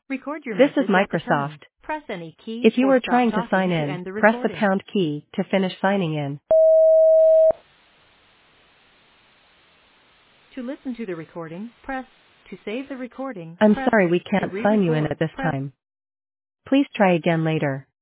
Record your This is message at the tone. Microsoft. Press any key If you or are stop trying to talking sign to in, end the press the recording. pound key to finish signing in. To listen to the recording, press. To save the recording, I'm press. sorry we To can't sign you in re-record, at this press. time. Please try again later.